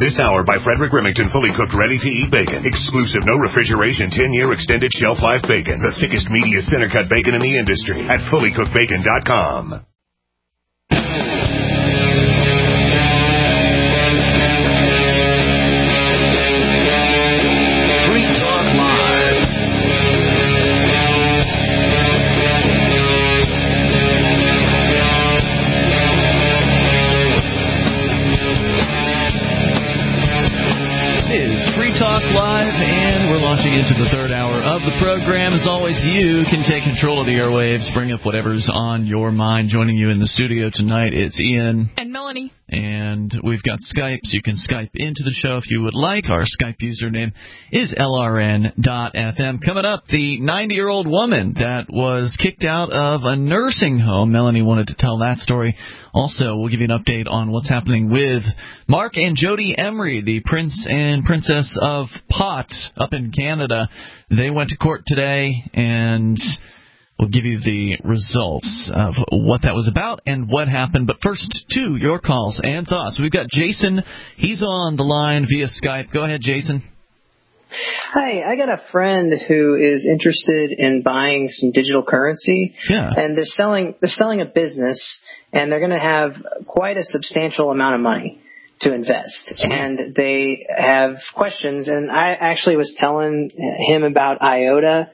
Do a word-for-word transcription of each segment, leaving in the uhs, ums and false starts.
This hour by Frederick Remington, fully cooked, ready-to-eat bacon. Exclusive, no refrigeration, ten-year extended shelf life bacon. The thickest, meatiest, center-cut bacon in the industry at fully cooked bacon dot com. Talk Live, and we're launching into the third hour of the program. As always, you can take control of the airwaves, bring up whatever's on your mind. Joining you in the studio tonight, it's Ian. And Melanie. And we've got Skype, so you can Skype into the show if you would like. Our Skype username is L R N dot F M. Coming up, the ninety-year-old woman that was kicked out of a nursing home. Melanie wanted to tell that story. Also, we'll give you an update on what's happening with Mark and Jody Emery, the Prince and Princess of Pot up in Canada. They went to court today, and we'll give you the results of what that was about and what happened. But first, to your calls and thoughts. We've got Jason. He's on the line via Skype. Go ahead, Jason. Hi, I got a friend who is interested in buying some digital currency. Yeah. And they're selling they're selling a business, and they're going to have quite a substantial amount of money to invest. Sweet. And they have questions, and I actually was telling him about IOTA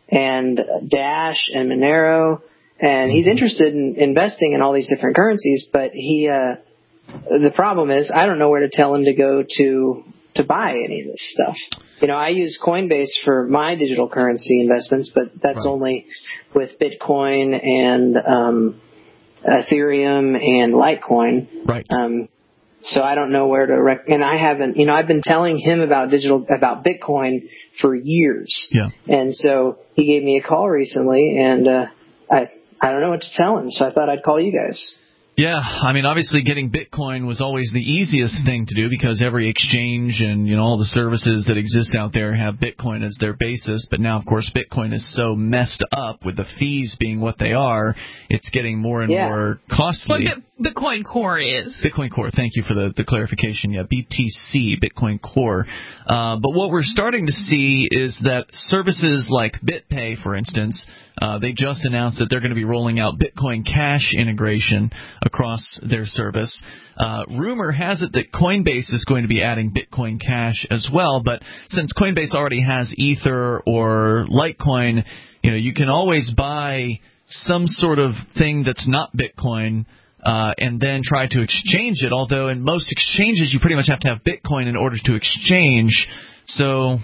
and Dash and Monero, and he's interested in investing in all these different currencies, but he uh, the problem is I don't know where to tell him to go to to buy any of this stuff. You know, I use Coinbase for my digital currency investments, but that's right. only with Bitcoin and um, Ethereum and Litecoin. Right. Um, so I don't know where to rec- and I haven't, you know, I've been telling him about digital, about Bitcoin for years. Yeah. And so he gave me a call recently, and uh, I I don't know what to tell him, so I thought I'd call you guys. Yeah, I mean, obviously getting Bitcoin was always the easiest thing to do because every exchange and, you know, all the services that exist out there have Bitcoin as their basis. But now, of course, Bitcoin is so messed up with the fees being what they are, it's getting more and yeah. more costly. What Bitcoin Core is. Bitcoin Core, thank you for the, the clarification. Yeah, B T C, Bitcoin Core. Uh, but what we're starting to see is that services like BitPay, for instance, Uh, they just announced that they're going to be rolling out Bitcoin Cash integration across their service. Uh, rumor has it that Coinbase is going to be adding Bitcoin Cash as well, but since Coinbase already has Ether or Litecoin, you know, you can always buy some sort of thing that's not Bitcoin uh, and then try to exchange it, although in most exchanges you pretty much have to have Bitcoin in order to exchange. So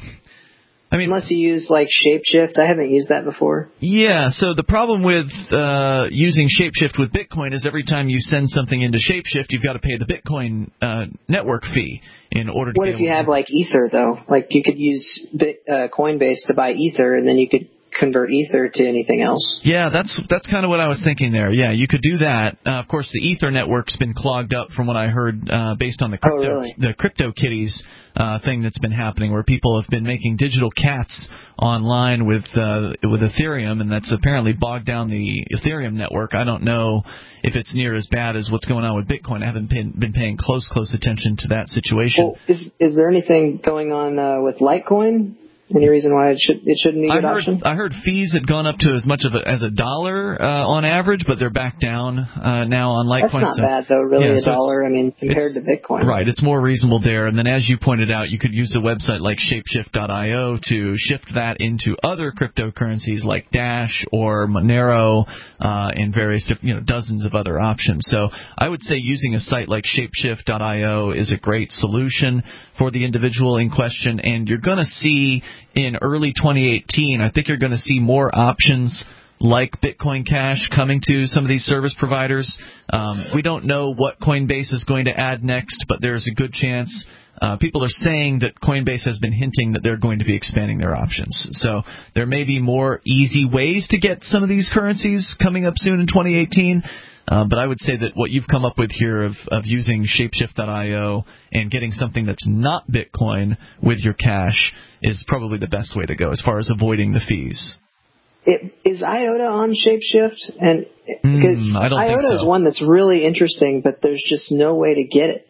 I mean, unless you use like Shapeshift. I haven't used that before. Yeah, so the problem with uh, using Shapeshift with Bitcoin is every time you send something into Shapeshift, you've got to pay the Bitcoin uh, network fee in order to What be if able you to... have like Ether, though? Like you could use Bit, uh, Coinbase to buy Ether, and then you could convert Ether to anything else. Yeah, that's that's kind of what I was thinking there. Yeah, you could do that. Uh, of course, the Ether network's been clogged up from what I heard uh, based on the crypto, oh, really? the CryptoKitties uh, thing that's been happening, where people have been making digital cats online with uh, with Ethereum, and that's apparently bogged down the Ethereum network. I don't know if it's near as bad as what's going on with Bitcoin. I haven't been, been paying close, close attention to that situation. Well, is is there anything going on uh, with Litecoin? Any reason why it should it shouldn't be a good I heard, option? I heard fees had gone up to as much of a, as a dollar uh, on average, but they're back down uh, now on Litecoin. That's not so, bad, though, really, yeah, a so dollar, I mean, compared to Bitcoin. Right, it's more reasonable there. And then as you pointed out, you could use a website like shapeshift dot io to shift that into other cryptocurrencies like Dash or Monero uh, and various, you know, dozens of other options. So I would say using a site like shapeshift dot io is a great solution for the individual in question. And you're going to see in early twenty eighteen, I think you're going to see more options like Bitcoin Cash coming to some of these service providers. Um, we don't know what Coinbase is going to add next, but there's a good chance. Uh, people are saying that Coinbase has been hinting that they're going to be expanding their options. So there may be more easy ways to get some of these currencies coming up soon in twenty eighteen. Uh, but I would say that what you've come up with here of, of using shapeshift dot io and getting something that's not Bitcoin with your cash is probably the best way to go as far as avoiding the fees. It, is IOTA on Shapeshift? And because mm, I don't IOTA think so. is one that's really interesting, but there's just no way to get it.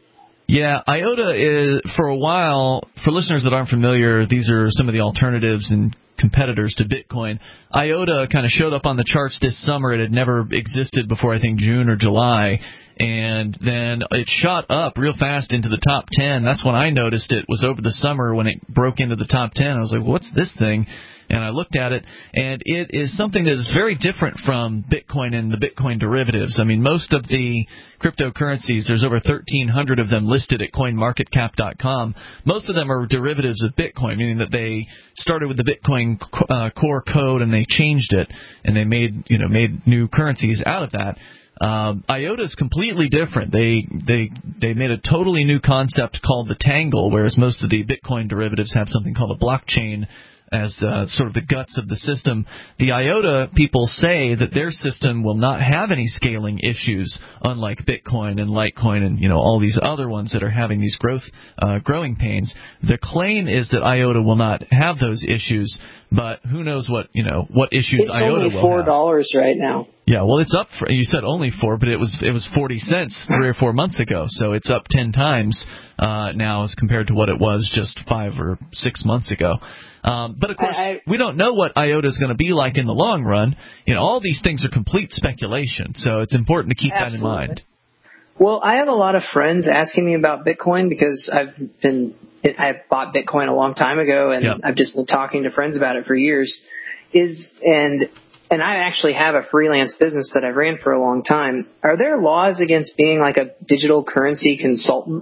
Yeah, IOTA is, for a while, for listeners that aren't familiar, these are some of the alternatives and competitors to Bitcoin. IOTA kind of showed up on the charts this summer. It had never existed before, I think, June or July. And then it shot up real fast into the top ten. That's when I noticed it was over the summer when it broke into the top ten. I was like, what's this thing? And I looked at it, and it is something that is very different from Bitcoin and the Bitcoin derivatives. I mean, most of the cryptocurrencies, there's over thirteen hundred of them listed at coin market cap dot com. Most of them are derivatives of Bitcoin, meaning that they started with the Bitcoin uh, core code and they changed it, and they made, you know, made new currencies out of that. Um, IOTA is completely different. They they they made a totally new concept called the Tangle, whereas most of the Bitcoin derivatives have something called a blockchain as the, sort of the guts of the system. The IOTA people say that their system will not have any scaling issues, unlike Bitcoin and Litecoin and, you know, all these other ones that are having these growth uh, growing pains. The claim is that IOTA will not have those issues, but who knows what, you know, what issues it's IOTA will have. It's only four dollars right now. Yeah, well, it's up. For, you said only four, but it was it was forty cents three or four months ago, so it's up ten times uh, now as compared to what it was just five or six months ago. Um, but of course, I, I, we don't know what IOTA is going to be like in the long run. You know, all these things are complete speculation, so it's important to keep absolutely. that in mind. Well, I have a lot of friends asking me about Bitcoin because I've been I bought Bitcoin a long time ago, and yep. I've just been talking to friends about it for years. Is and And I actually have a freelance business that I've ran for a long time. Are there laws against being like a digital currency consultant?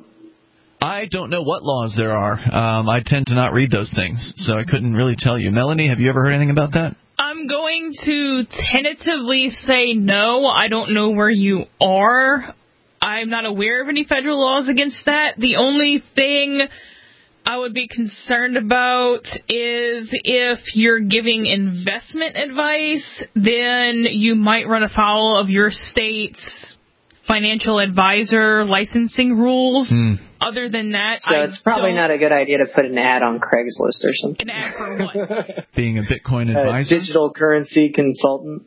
I don't know what laws there are. Um, I tend to not read those things, so I couldn't really tell you. Melanie, have you ever heard anything about that? I'm going to tentatively say no. I don't know where you are. I'm not aware of any federal laws against that. The only thing I would be concerned about is if you're giving investment advice, then you might run afoul of your state's financial advisor licensing rules. Mm. Other than that, so I it's probably don't... not a good idea to put an ad on Craigslist or something. An ad for what? Being a Bitcoin advisor? A digital currency consultant.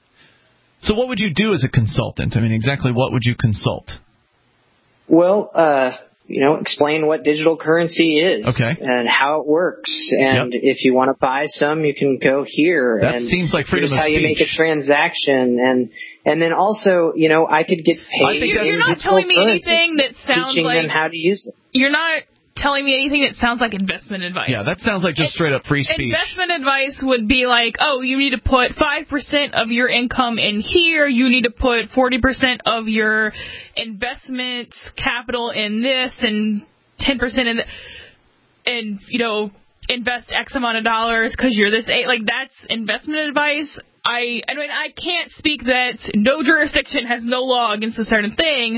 So what would you do as a consultant? I mean, exactly what would you consult? Well, uh... you know, explain what digital currency is okay. and how it works. And yep. if you want to buy some, you can go here. That and seems like freedom of how speech. You make a transaction. And and then also, you know, I could get paid. I think you're not telling me anything that sounds teaching like them how to use it. You're not telling me anything that sounds like investment advice. Yeah, that sounds like just straight up free speech. Investment advice would be like, oh, you need to put five percent of your income in here. You need to put forty percent of your investment capital in this and ten percent in the, and, you know, invest X amount of dollars because you're this age. Like, that's investment advice. I, I mean, I can't speak that no jurisdiction has no law against a certain thing,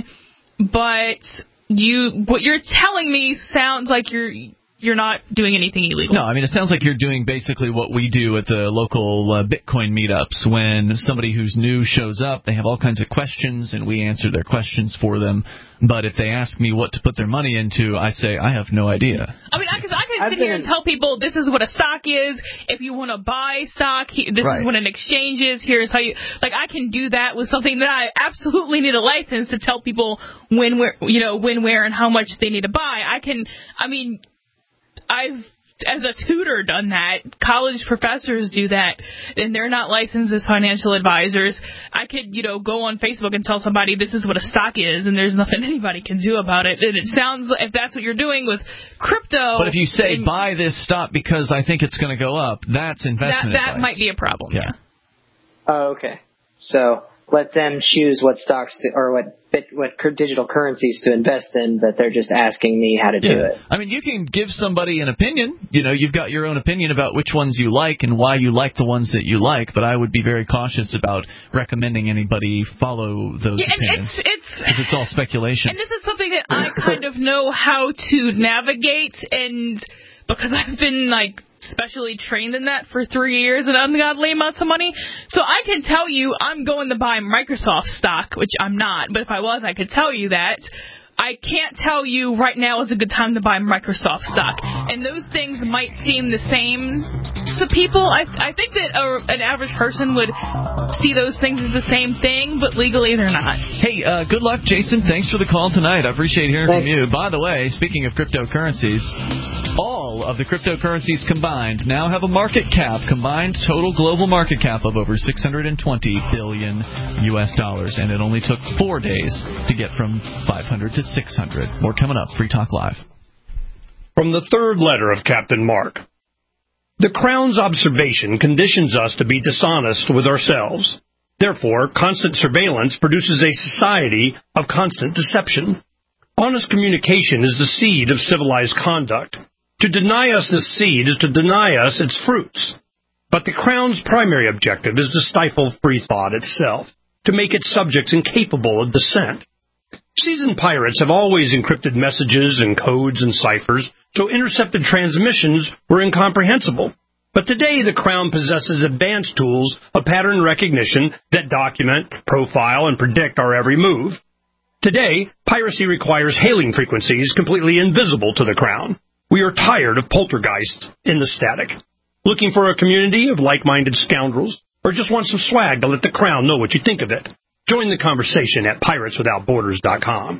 but you, what you're telling me sounds like you're you're not doing anything illegal. No, I mean, it sounds like you're doing basically what we do at the local uh, Bitcoin meetups. When somebody who's new shows up, they have all kinds of questions, and we answer their questions for them. But if they ask me what to put their money into, I say, I have no idea. I mean, I could, I could sit here and tell people this is what a stock is. If you want to buy stock, this right. is what an exchange is. Here's how you... Like, I can do that with something that I absolutely need a license to tell people when, where, you know, when, where, and how much they need to buy. I can... I mean... I've, as a tutor, done that. College professors do that, and they're not licensed as financial advisors. I could, you know, go on Facebook and tell somebody this is what a stock is, and there's nothing anybody can do about it. And it sounds, if that's what you're doing with crypto... But if you say, buy this stock because I think it's going to go up, that's investment that, that advice. might be a problem, yeah. yeah. Oh, okay. So... let them choose what stocks to, or what bit, what digital currencies to invest in, but they're just asking me how to yeah. do it. I mean, you can give somebody an opinion. You know, you've got your own opinion about which ones you like and why you like the ones that you like, but I would be very cautious about recommending anybody follow those yeah, opinions. And it's, it's, because it's all speculation. And this is something that I kind of know how to navigate, and because I've been, like, specially trained in that for three years and ungodly amounts of money. So I can tell you I'm going to buy Microsoft stock, which I'm not, but if I was, I could tell you that. I can't tell you right now is a good time to buy Microsoft stock. And those things might seem the same groups of people. I I think that a, an average person would see those things as the same thing, but legally they're not. Hey, uh, good luck, Jason. Thanks for the call tonight. I appreciate hearing Thanks. from you. By the way, speaking of cryptocurrencies, all of the cryptocurrencies combined now have a market cap, combined total global market cap of over six hundred twenty billion U S dollars, and it only took four days to get from five hundred to six hundred. More coming up. Free Talk Live. From the third letter of Captain Mark. The Crown's observation conditions us to be dishonest with ourselves. Therefore, constant surveillance produces a society of constant deception. Honest communication is the seed of civilized conduct. To deny us this seed is to deny us its fruits. But the Crown's primary objective is to stifle free thought itself, to make its subjects incapable of dissent. Seasoned pirates have always encrypted messages and codes and ciphers, so intercepted transmissions were incomprehensible. But today the Crown possesses advanced tools of pattern recognition that document, profile, and predict our every move. Today, piracy requires hailing frequencies completely invisible to the Crown. We are tired of poltergeists in the static. Looking for a community of like-minded scoundrels, or just want some swag to let the Crown know what you think of it? Join the conversation at pirates without borders dot com.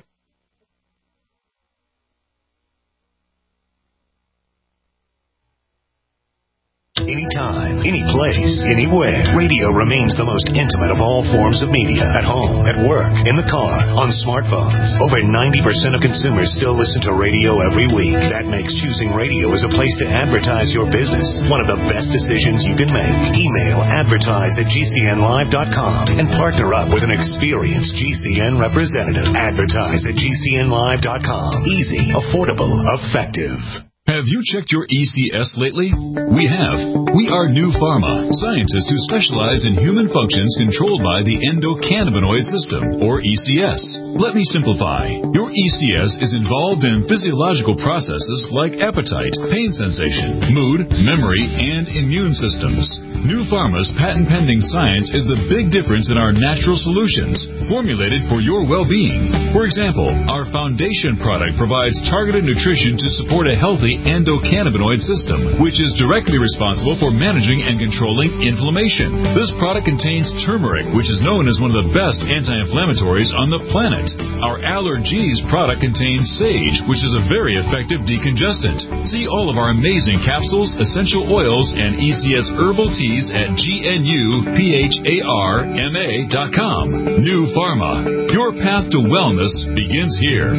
Anytime, any place, anywhere. Radio remains the most intimate of all forms of media. At home, at work, in the car, on smartphones. Over ninety percent of consumers still listen to radio every week. That makes choosing radio as a place to advertise your business one of the best decisions you can make. Email advertise at G C N live dot com and partner up with an experienced G C N representative. Advertise at G C N live dot com. Easy, affordable, effective. Have you checked your E C S lately? We have. We are New Pharma, scientists who specialize in human functions controlled by the endocannabinoid system, or E C S. Let me simplify. Your E C S is involved in physiological processes like appetite, pain sensation, mood, memory, and immune systems. New Pharma's patent-pending science is the big difference in our natural solutions, formulated for your well-being. For example, our foundation product provides targeted nutrition to support a healthy endocannabinoid system, which is directly responsible for managing and controlling inflammation. This product contains turmeric, which is known as one of the best anti-inflammatories on the planet. Our Allergies product contains sage, which is a very effective decongestant. See all of our amazing capsules, essential oils, and E C S herbal teas at G N U P H A R M A dot com. New Pharma. Your path to wellness begins here.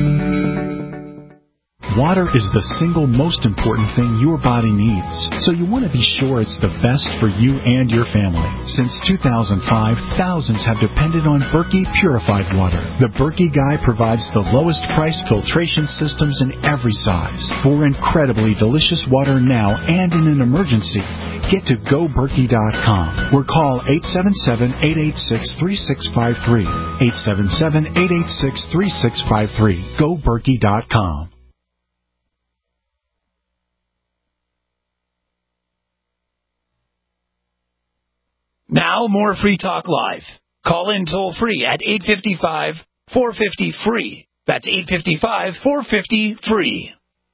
Water is the single most important thing your body needs, so you want to be sure it's the best for you and your family. Since two thousand five, thousands have depended on Berkey purified water. The Berkey Guy provides the lowest price filtration systems in every size. For incredibly delicious water now and in an emergency, get to go berkey dot com or call eight seven seven, eight eight six, three six five three. eight seven seven, eight eight six, three six five three. go berkey dot com. Now, more Free Talk Live. Call in toll free at eight five five, four five zero, free. That's eight five five, four five zero, free.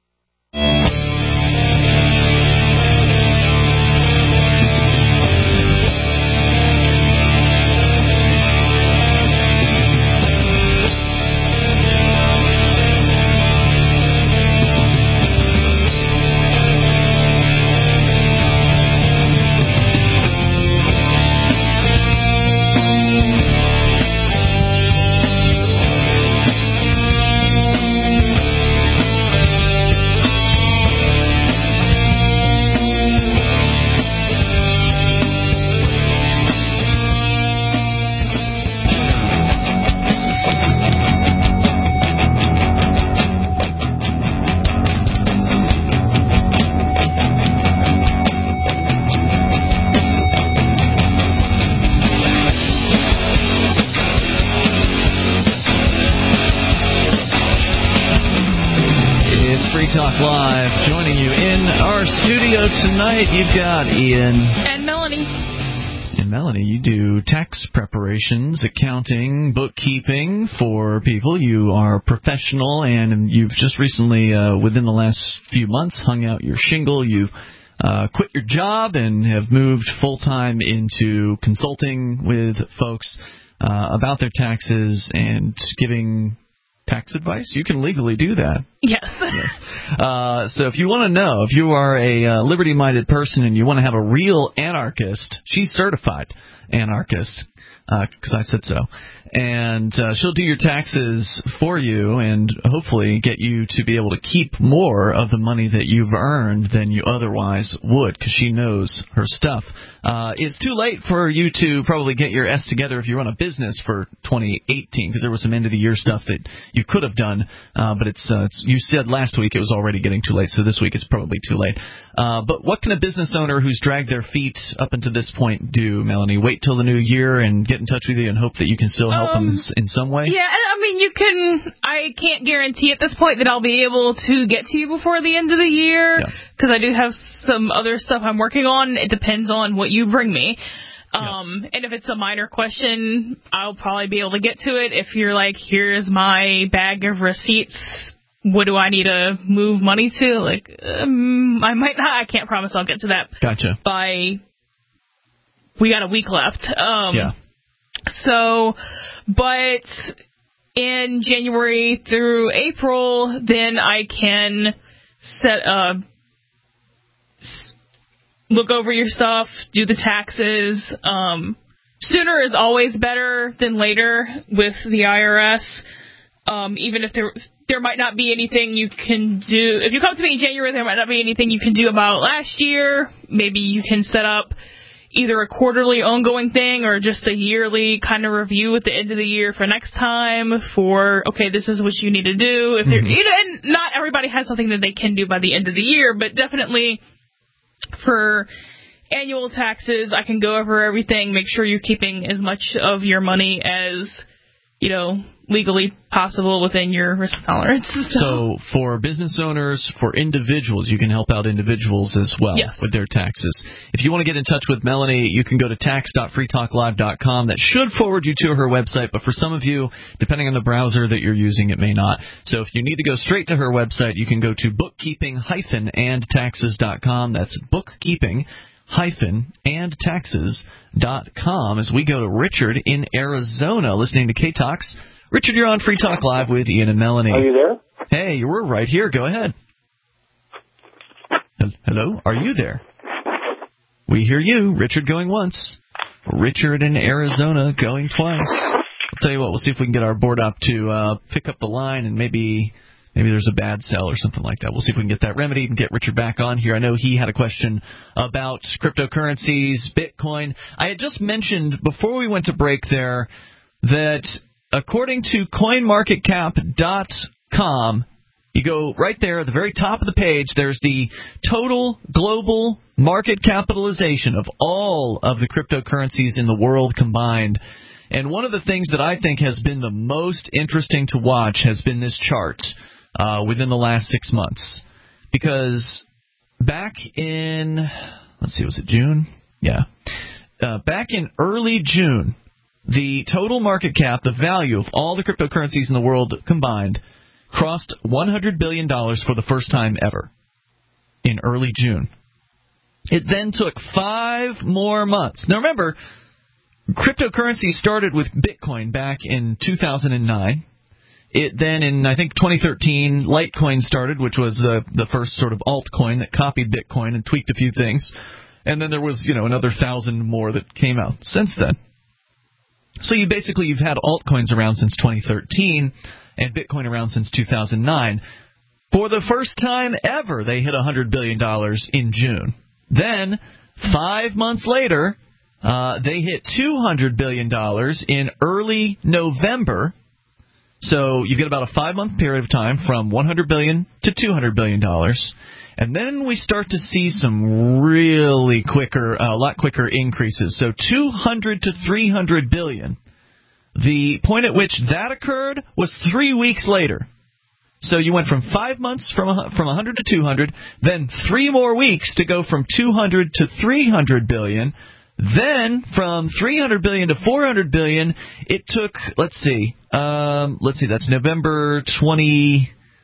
Talk Live. Joining you in our studio tonight, you've got Ian. And Melanie. And Melanie, you do tax preparations, accounting, bookkeeping for people. You are a professional, and you've just recently, uh, within the last few months, hung out your shingle. You've uh, quit your job and have moved full-time into consulting with folks uh, about their taxes and giving tax advice, you can legally do that. Yes. yes. Uh, so if you want to know, if you are a uh, liberty-minded person and you want to have a real anarchist, she's certified anarchist, because uh, I said so. And uh, she'll do your taxes for you and hopefully get you to be able to keep more of the money that you've earned than you otherwise would, because she knows her stuff. Uh, it's too late for you to probably get your S together if you run a business for twenty eighteen, because there was some end-of-the-year stuff that you could have done, uh, but it's, uh, it's you said last week it was already getting too late, so this week it's probably too late. Uh, but what can a business owner who's dragged their feet up until this point do, Melanie? Wait till the new year and get in touch with you and hope that you can still help um, them in some way? Yeah, I mean, you can. I can't guarantee at this point that I'll be able to get to you before the end of the year, because yeah. I do have some other stuff I'm working on. It depends on what you bring me. Um, yeah. And if it's a minor question, I'll probably be able to get to it. If you're like, here's my bag of receipts, what do I need to move money to? Like, um, I might not. I can't promise I'll get to that. Gotcha. By, we got a week left. Um, yeah. So, but in January through April, then I can set a, look over your stuff, do the taxes. Um, sooner is always better than later with the I R S. Um, even if there there might not be anything you can do. If you come to me in January, there might not be anything you can do about last year. Maybe you can set up either a quarterly ongoing thing or just a yearly kind of review at the end of the year for next time for, okay, this is what you need to do. If mm-hmm. you know, and not everybody has something that they can do by the end of the year, but definitely for annual taxes, I can go over everything, make sure you're keeping as much of your money as, you know, legally possible within your risk tolerance. So, so for business owners, for individuals, you can help out individuals as well yes. with their taxes. If you want to get in touch with Melanie, you can go to tax dot free talk live dot com. That should forward you to her website, but for some of you, depending on the browser that you're using, it may not. So if you need to go straight to her website, you can go to bookkeeping and taxes dot com. That's bookkeeping and taxes dot com. As we go to Richard in Arizona, listening to K-Talks. Richard, you're on Free Talk Live with Ian and Melanie. Are you there? Hey, you were right here. Go ahead. Hello? Are you there? We hear you. Richard going once. Richard in Arizona going twice. I'll tell you what, we'll see if we can get our board up to uh, pick up the line, and maybe maybe there's a bad cell or something like that. We'll see if we can get that remedied and get Richard back on here. I know he had a question about cryptocurrencies, Bitcoin. I had just mentioned before we went to break there that according to coin market cap dot com, you go right there at the very top of the page, there's the total global market capitalization of all of the cryptocurrencies in the world combined. And one of the things that I think has been the most interesting to watch has been this chart uh, within the last six months. Because back in, let's see, was it June? Yeah. Uh, back in early June, the total market cap, the value of all the cryptocurrencies in the world combined, crossed one hundred billion dollars for the first time ever in early June. It then took five more months. Now remember, cryptocurrency started with Bitcoin back in two thousand nine. It then, in I think twenty thirteen, Litecoin started, which was the, the first sort of altcoin that copied Bitcoin and tweaked a few things. And then there was, you know, another thousand more that came out since then. So you basically, you've had altcoins around since twenty thirteen and Bitcoin around since two thousand nine. For the first time ever, they hit one hundred billion dollars in June. Then, five months later, uh, they hit two hundred billion dollars in early November. So you get about a five-month period of time from one hundred billion dollars to two hundred billion dollars. And then we start to see some really quicker, a uh, lot quicker increases. So two hundred to three hundred billion. The point at which that occurred was three weeks later. So you went from five months from from one hundred to two hundred, then three more weeks to go from two hundred to three hundred billion. Then from three hundred billion to four hundred billion, it took, let's see, um, let's see, that's November twenty.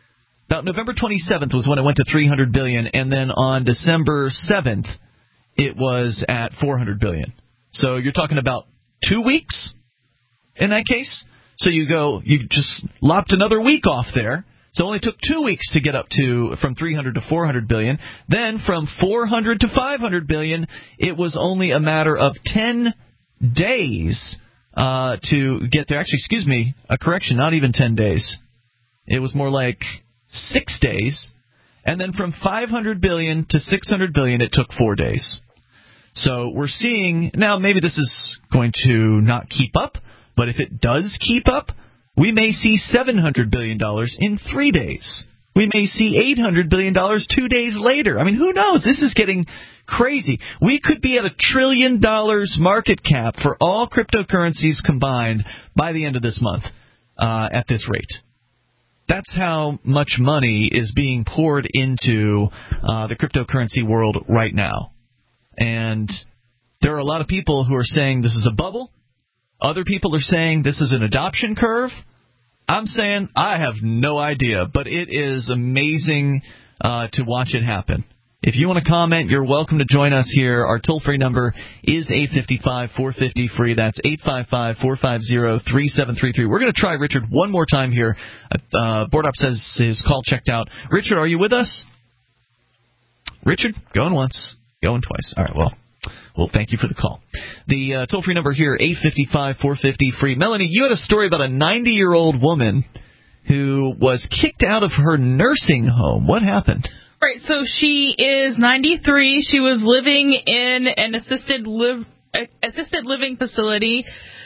About November twenty-seventh was when it went to three hundred billion dollars, and then on December seventh, it was at four hundred billion dollars. So you're talking about two weeks in that case. So you go, you just lopped another week off there. So it only took two weeks to get up to from three hundred to four hundred billion dollars. Then from four hundred to five hundred billion dollars, it was only a matter of ten days uh, to get there. Actually, excuse me, a correction, not even ten days. It was more like six days. And then from five hundred billion dollars to six hundred billion dollars, it took four days. So we're seeing, now maybe this is going to not keep up, but if it does keep up, we may see seven hundred billion dollars in three days. We may see eight hundred billion dollars two days later. I mean, who knows? This is getting crazy. We could be at a trillion dollars market cap for all cryptocurrencies combined by the end of this month uh, at this rate. That's how much money is being poured into uh, the cryptocurrency world right now. And there are a lot of people who are saying this is a bubble. Other people are saying this is an adoption curve. I'm saying I have no idea, but it is amazing uh, to watch it happen. If you want to comment, you're welcome to join us here. Our toll-free number is eight five five, four five zero, free. That's eight five five, four five zero, three seven three three. We're going to try Richard one more time here. Uh, Board-Op says his call checked out. Richard, are you with us? Richard, going once, going twice. All right, well. Well, thank you for the call. The uh, toll-free number here, eight five five, four five zero, free. Melanie, you had a story about a ninety-year-old woman who was kicked out of her nursing home. What happened? Right, so she is ninety-three. She was living in an assisted live assisted living facility.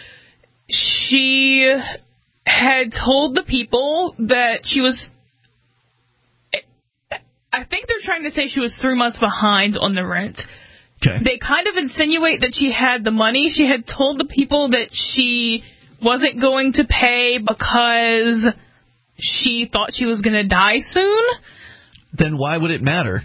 She had told the people that she was... I think they're trying to say she was three months behind on the rent. Okay. They kind of insinuate that she had the money. She had told the people that she wasn't going to pay because she thought she was going to die soon. Then why would it matter?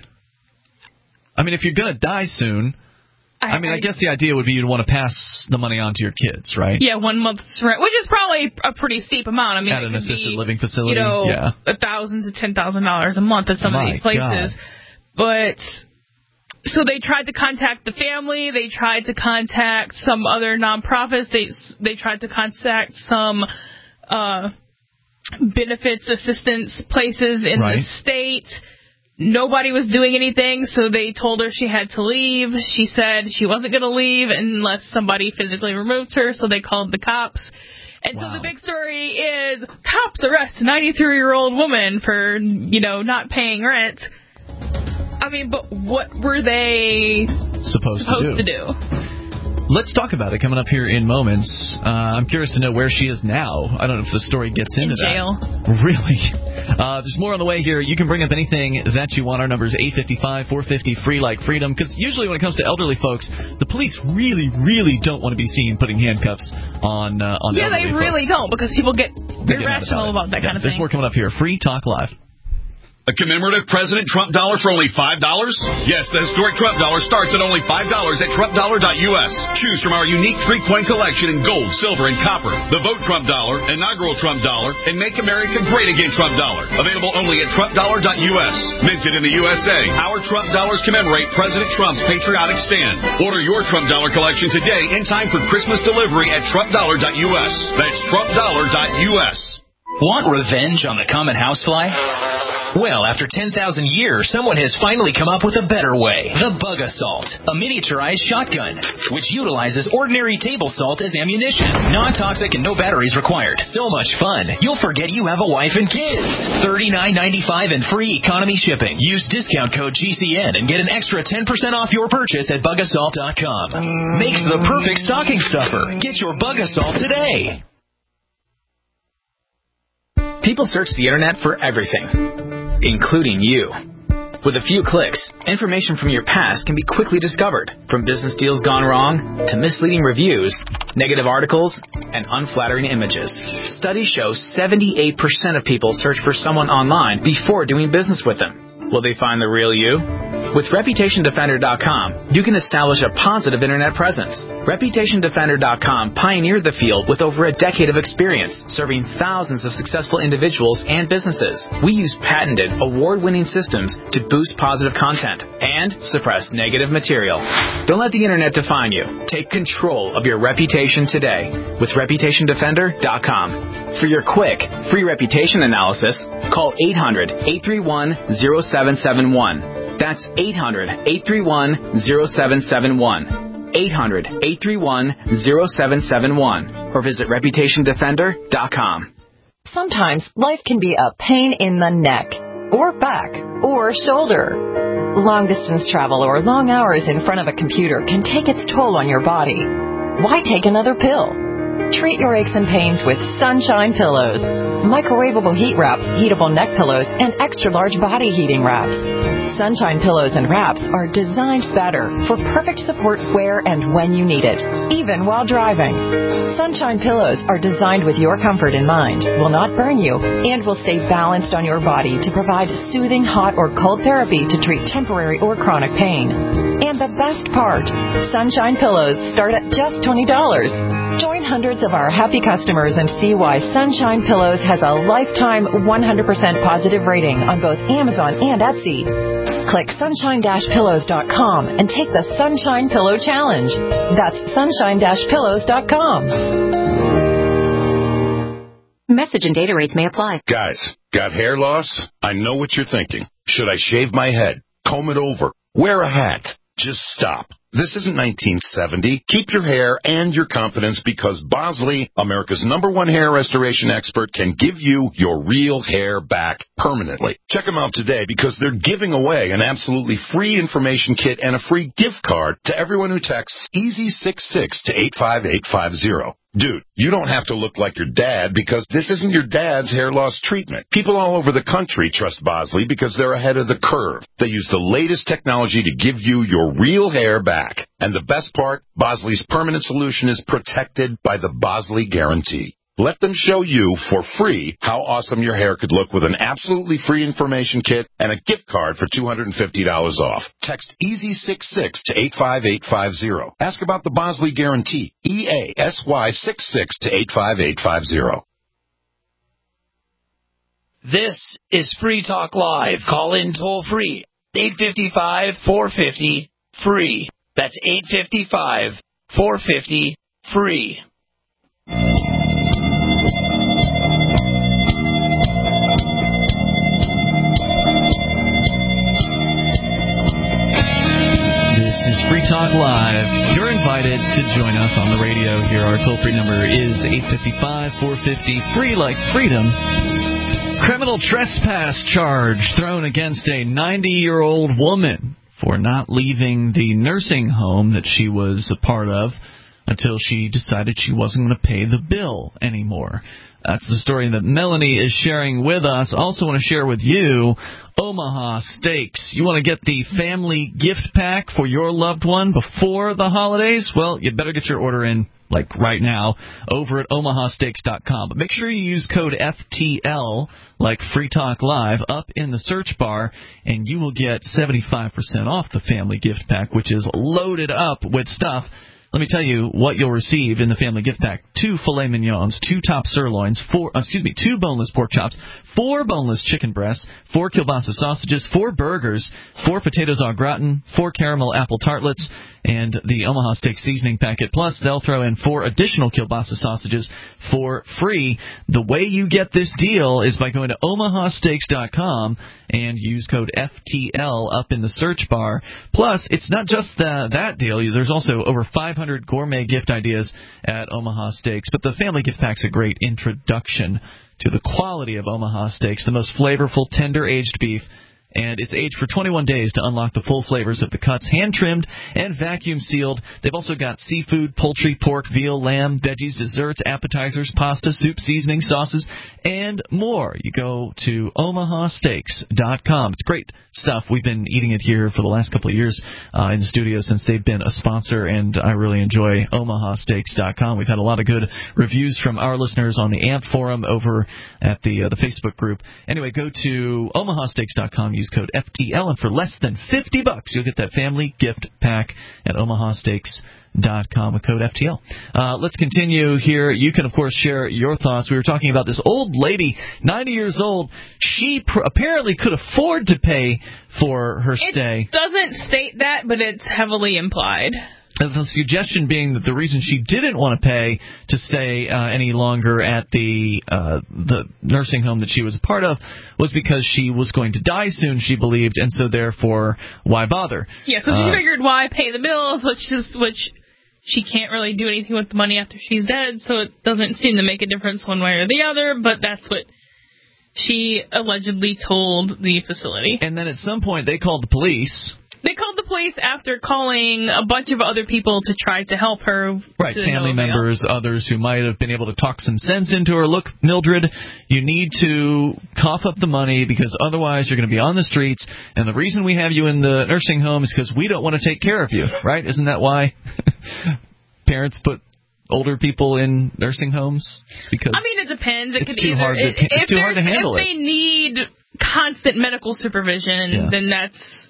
I mean, if you're going to die soon, I, I mean, I, I guess the idea would be you'd want to pass the money on to your kids, right? Yeah, one month's rent, which is probably a pretty steep amount. I mean, at an assisted be, living facility, you know, yeah. a thousand to ten thousand dollars a month at some My of these places. God. But so they tried to contact the family. They tried to contact some other nonprofits. They they tried to contact some uh, benefits assistance places in right. the state. Nobody was doing anything, so they told her she had to leave. She said she wasn't going to leave unless somebody physically removed her, so they called the cops. And wow. so the big story is cops arrest a ninety-three-year-old woman for, you know, not paying rent. I mean, but what were they supposed, supposed to, do? to do? Let's talk about it coming up here in moments. Uh, I'm curious to know where she is now. I don't know if the story gets into that. In jail. Really? Uh, there's more on the way here. You can bring up anything that you want. Our number is eight five five, four five zero, free like freedom. Because usually when it comes to elderly folks, the police really, really don't want to be seen putting handcuffs on uh, on yeah, elderly folks. Yeah, they really don't because people get irrational about, about that yeah, kind of thing. There's more coming up here. Free Talk Live. A commemorative President Trump dollar for only five dollars? Yes, the historic Trump dollar starts at only five dollars at trump dollar dot U S. Choose from our unique three-coin collection in gold, silver, and copper. The Vote Trump dollar, inaugural Trump dollar, and Make America Great Again Trump dollar. Available only at trump dollar dot U S. Minted in the U S A, our Trump dollars commemorate President Trump's patriotic stand. Order your Trump dollar collection today in time for Christmas delivery at trump dollar dot U S. That's trump dollar dot U S. Want revenge on the common housefly? Well, after ten thousand years, someone has finally come up with a better way. The Bug Assault, a miniaturized shotgun, which utilizes ordinary table salt as ammunition. Non-toxic and no batteries required. So much fun, you'll forget you have a wife and kids. thirty-nine ninety-five and free economy shipping. Use discount code G C N and get an extra ten percent off your purchase at bug assault dot com. Makes the perfect stocking stuffer. Get your Bug Assault today. People search the internet for everything, including you. With a few clicks, information from your past can be quickly discovered, from business deals gone wrong to misleading reviews, negative articles, and unflattering images. Studies show seventy-eight percent of people search for someone online before doing business with them. Will they find the real you? With Reputation Defender dot com, you can establish a positive Internet presence. Reputation Defender dot com pioneered the field with over a decade of experience, serving thousands of successful individuals and businesses. We use patented, award-winning systems to boost positive content and suppress negative material. Don't let the Internet define you. Take control of your reputation today with Reputation Defender dot com. For your quick, free reputation analysis, call eight hundred, eight three one, zero seven seven one. That's eight hundred, eight three one, zero seven seven one. eight hundred, eight three one, zero seven seven one. Or visit Reputation Defender dot com. Sometimes life can be a pain in the neck, or back, or shoulder. Long-distance travel or long hours in front of a computer can take its toll on your body. Why take another pill? Treat your aches and pains with Sunshine Pillows. Microwavable heat wraps, heatable neck pillows, and extra-large body heating wraps. Sunshine Pillows and wraps are designed better for perfect support where and when you need it, even while driving. Sunshine Pillows are designed with your comfort in mind, will not burn you, and will stay balanced on your body to provide soothing hot or cold therapy to treat temporary or chronic pain. And the best part, Sunshine Pillows start at just twenty dollars. Join hundreds of our happy customers and see why Sunshine Pillows has a lifetime one hundred percent positive rating on both Amazon and Etsy. Click sunshine dash pillows dot com and take the Sunshine Pillow Challenge. That's sunshine dash pillows dot com. Message and data rates may apply. Guys, got hair loss? I know what you're thinking. Should I shave my head? Comb it over? Wear a hat? Just stop. This isn't nineteen seventy. Keep your hair and your confidence because Bosley, America's number one hair restoration expert, can give you your real hair back permanently. Check them out today because they're giving away an absolutely free information kit and a free gift card to everyone who texts easy six six to eight five eight five zero. Dude, you don't have to look like your dad because this isn't your dad's hair loss treatment. People all over the country trust Bosley because they're ahead of the curve. They use the latest technology to give you your real hair back. And the best part, Bosley's permanent solution is protected by the Bosley Guarantee. Let them show you for free how awesome your hair could look with an absolutely free information kit and a gift card for two hundred fifty dollars off. Text easy six six to eight five eight five zero. Ask about the Bosley Guarantee. E A S Y six six to eight five eight five zero. This is Free Talk Live. Call in toll free. eight five five, four five zero, free. That's eight five five, four five zero, free. This is Free Talk Live. You're invited to join us on the radio here. Our toll-free number is eight five five, four five zero, free like freedom. Criminal trespass charge thrown against a ninety-year-old woman for not leaving the nursing home that she was a part of until she decided she wasn't going to pay the bill anymore. That's the story that Melanie is sharing with us. Also want to share with you Omaha Steaks. You want to get the family gift pack for your loved one before the holidays? Well, you better get your order in, like, right now over at omaha steaks dot com. But make sure you use code F T L, like Free Talk Live, up in the search bar, and you will get seventy-five percent off the family gift pack, which is loaded up with stuff. Let me tell you what you'll receive in the family gift pack. Two filet mignons, two top sirloins, four, excuse me, two boneless pork chops, four boneless chicken breasts, four kielbasa sausages, four burgers, four potatoes au gratin, four caramel apple tartlets, and the Omaha Steak seasoning packet. Plus, they'll throw in four additional kielbasa sausages for free. The way you get this deal is by going to omaha steaks dot com and use code F T L up in the search bar. Plus, it's not just the, that deal. There's also over five hundred gourmet gift ideas at Omaha Steaks. But the family gift pack's a great introduction to the quality of Omaha Steaks, the most flavorful, tender-aged beef. And it's aged for twenty-one days to unlock the full flavors of the cuts, hand-trimmed and vacuum-sealed. They've also got seafood, poultry, pork, veal, lamb, veggies, desserts, appetizers, pasta, soup, seasoning, sauces, and more. You go to omaha steaks dot com. It's great stuff. We've been eating it here for the last couple of years uh, in the studio since they've been a sponsor, and I really enjoy omaha steaks dot com. We've had a lot of good reviews from our listeners on the A M P forum over at the uh, the Facebook group. Anyway, go to omaha steaks dot com. use code F T L, and for less than fifty bucks, you'll get that family gift pack at Omaha Steaks dot com with code F T L. Uh, let's continue here. You can, of course, share your thoughts. We were talking about this old lady, ninety years old. She pr- apparently could afford to pay for her stay. It doesn't state that, but it's heavily implied. The suggestion being that the reason she didn't want to pay to stay uh, any longer at the uh, the nursing home that she was a part of was because she was going to die soon, she believed, and so therefore, why bother? Yeah, so she uh, figured, why pay the bills, which is which she can't really do anything with the money after she's dead, so it doesn't seem to make a difference one way or the other, but that's what she allegedly told the facility. And then at some point, they called the police. They called the police after calling a bunch of other people to try to help her. Right, family members, others who might have been able to talk some sense into her. Look, Mildred, you need to cough up the money because otherwise you're going to be on the streets. And the reason we have you in the nursing home is because we don't want to take care of you, right? Isn't that why parents put older people in nursing homes? Because I mean, it depends. It it's could too either, hard to, it, it's too hard to handle if it. If they need constant medical supervision, yeah. then that's...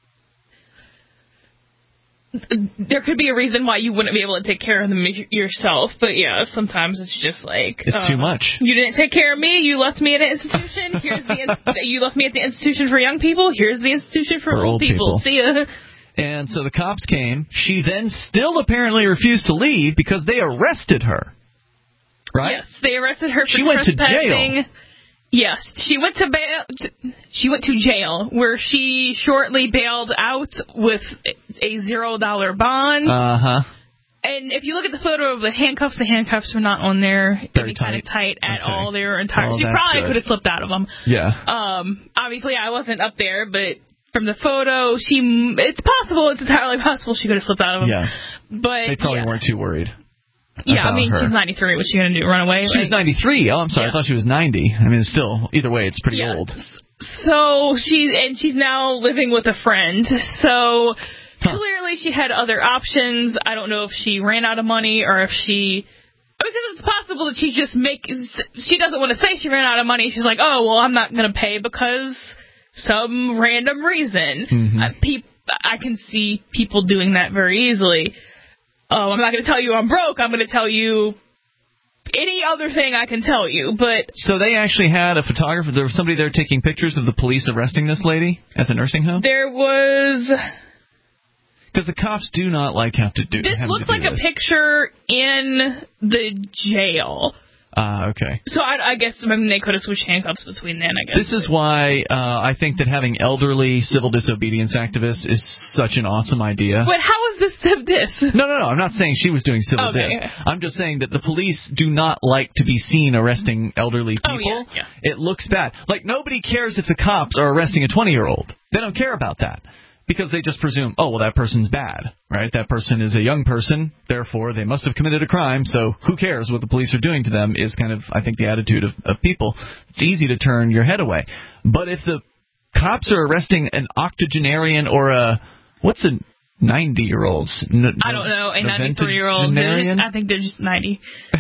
There could be a reason why you wouldn't be able to take care of them yourself, but yeah, sometimes it's just like it's uh, too much. You didn't take care of me. You left me at an institution. Here's the in- you left me at the institution for young people. Here's the institution for, for old, old people. people. See ya. And so the cops came. She then still apparently refused to leave because they arrested her. Right? Yes, they arrested her for she went to trespassing. jail. Yes, she went to bail. She went to jail, where she shortly bailed out with a zero dollar bond. Uh huh. And if you look at the photo of the handcuffs, the handcuffs were not on there Very any kind of tight at okay. all. They were entire. Well, she probably good. could have slipped out of them. Yeah. Um. Obviously, I wasn't up there, but from the photo, she. It's possible. It's entirely possible she could have slipped out of them. Yeah. But they probably yeah. weren't too worried. Yeah, I mean, her. she's ninety-three. What's she going to do? Run away? She's like, ninety-three. Oh, I'm sorry. Yeah. I thought she was ninety. I mean, still, either way, it's pretty yeah. old. So she and she's now living with a friend. So huh. clearly she had other options. I don't know if she ran out of money or if she. Because it's possible that she just make. She doesn't want to say she ran out of money. She's like, oh, well, I'm not going to pay because some random reason. Mm-hmm. Uh, peop, I can see people doing that very easily. Oh, I'm not going to tell you I'm broke. I'm going to tell you any other thing I can tell you. But so they actually had a photographer. There was somebody there taking pictures of the police arresting this lady at the nursing home? There was... Because the cops do not like have to do this. This looks do like this. a picture in the jail. Ah, uh, okay. So I, I guess I mean, they could have switched handcuffs between then, I guess. This is why uh, I think that having elderly civil disobedience activists is such an awesome idea. But how is this civ dis? No, no, no. I'm not saying she was doing civil okay. dis. I'm just saying that the police do not like to be seen arresting elderly people. Oh, yeah, yeah. It looks bad. Like, nobody cares if the cops are arresting a twenty-year-old. They don't care about that. Because they just presume, oh, well, that person's bad, right? That person is a young person, therefore they must have committed a crime, so who cares what the police are doing to them is kind of, I think, the attitude of, of people. It's easy to turn your head away. But if the cops are arresting an octogenarian or a, what's a ninety-year-old? N- I don't know, a ninety-three-year-old. I think they're just ninety.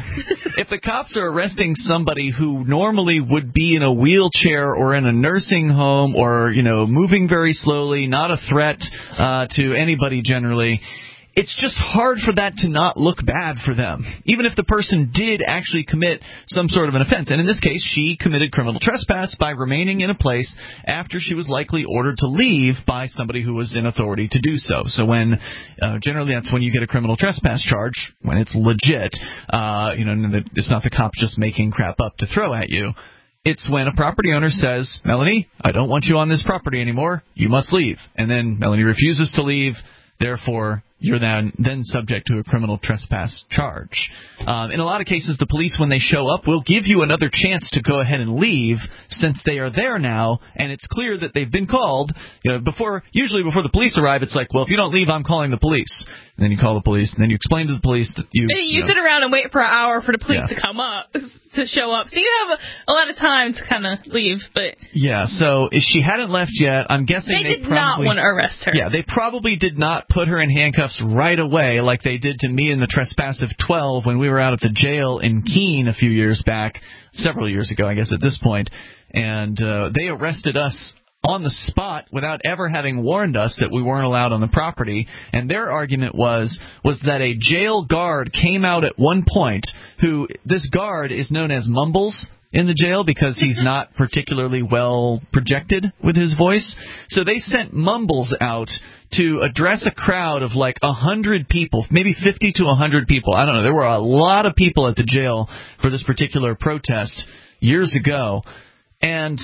If the cops are arresting somebody who normally would be in a wheelchair or in a nursing home or, you know, moving very slowly, not a threat uh, to anybody generally, it's just hard for that to not look bad for them, even if the person did actually commit some sort of an offense. And in this case, she committed criminal trespass by remaining in a place after she was likely ordered to leave by somebody who was in authority to do so. So when, uh, generally that's when you get a criminal trespass charge, when it's legit, uh, you know, it's not the cops just making crap up to throw at you. It's when a property owner says, Melanie, I don't want you on this property anymore. You must leave. And then Melanie refuses to leave. Therefore, you're then, then subject to a criminal trespass charge. Um, in a lot of cases, the police, when they show up, will give you another chance to go ahead and leave since they are there now, and it's clear that they've been called. You know, before usually before the police arrive, it's like, well, if you don't leave, I'm calling the police. And then you call the police, and then you explain to the police that you... You, you know, sit around and wait for an hour for the police yeah. to come up, to show up. So you have a, a lot of time to kind of leave, but... Yeah, so if she hadn't left yet, I'm guessing they, they did probably... not want to arrest her. Yeah, they probably did not put her in handcuffs right away like they did to me and the Trespassive twelve when we were out at the jail in Keene a few years back, several years ago, I guess, at this point. And uh, they arrested us on the spot without ever having warned us that we weren't allowed on the property. And their argument was was that a jail guard came out at one point who, this guard is known as Mumbles in the jail because he's not particularly well projected with his voice. So they sent Mumbles out to address a crowd of like one hundred people, maybe fifty to one hundred people. I don't know. There were a lot of people at the jail for this particular protest years ago. And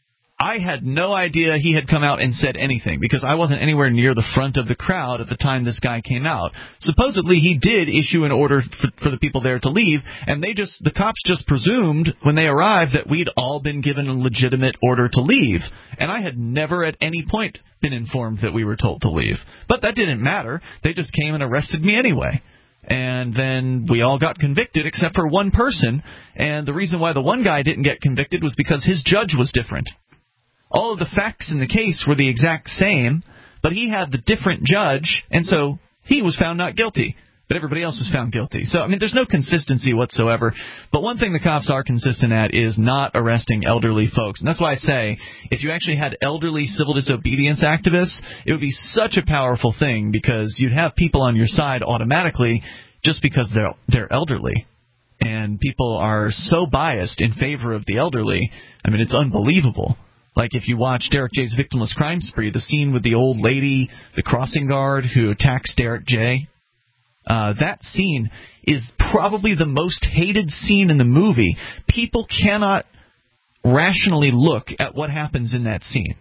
I had no idea he had come out and said anything because I wasn't anywhere near the front of the crowd at the time this guy came out. Supposedly he did issue an order for, for the people there to leave, and they just the cops just presumed when they arrived that we'd all been given a legitimate order to leave. And I had never at any point been informed that we were told to leave. But that didn't matter. They just came and arrested me anyway. And then we all got convicted except for one person. And the reason why the one guy didn't get convicted was because his judge was different. All of the facts in the case were the exact same, but he had the different judge, and so he was found not guilty. But everybody else was found guilty. So, I mean, there's no consistency whatsoever. But one thing the cops are consistent at is not arresting elderly folks. And that's why I say, if you actually had elderly civil disobedience activists, it would be such a powerful thing because you'd have people on your side automatically just because they're they're elderly. And people are so biased in favor of the elderly. I mean, it's unbelievable. Like if you watch Derek J's Victimless Crime Spree, the scene with the old lady, the crossing guard who attacks Derek J., uh, that scene is probably the most hated scene in the movie. People cannot rationally look at what happens in that scene.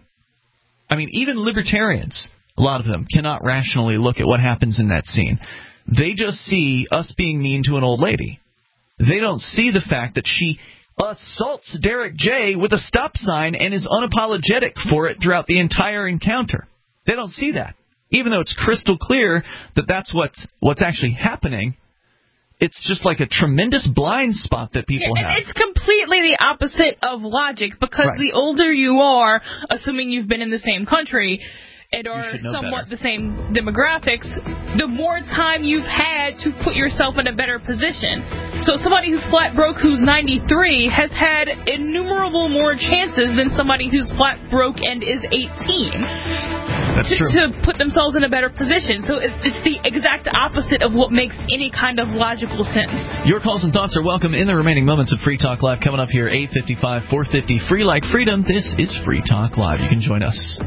I mean, even libertarians, a lot of them, cannot rationally look at what happens in that scene. They just see us being mean to an old lady. They don't see the fact that she assaults Derek J. with a stop sign and is unapologetic for it throughout the entire encounter. They don't see that. Even though it's crystal clear that that's what's, what's actually happening, it's just like a tremendous blind spot that people yeah, have. It's completely the opposite of logic because right. the older you are, assuming you've been in the same country, and are somewhat better. the same demographics, the more time you've had to put yourself in a better position. So somebody who's flat broke who's ninety-three has had innumerable more chances than somebody who's flat broke and is eighteen. That's to, true. to put themselves in a better position. So it, it's the exact opposite of what makes any kind of logical sense. Your calls and thoughts are welcome in the remaining moments of Free Talk Live. Coming up here, eight fifty-five, four fifty, free like freedom. This is Free Talk Live. You can join us.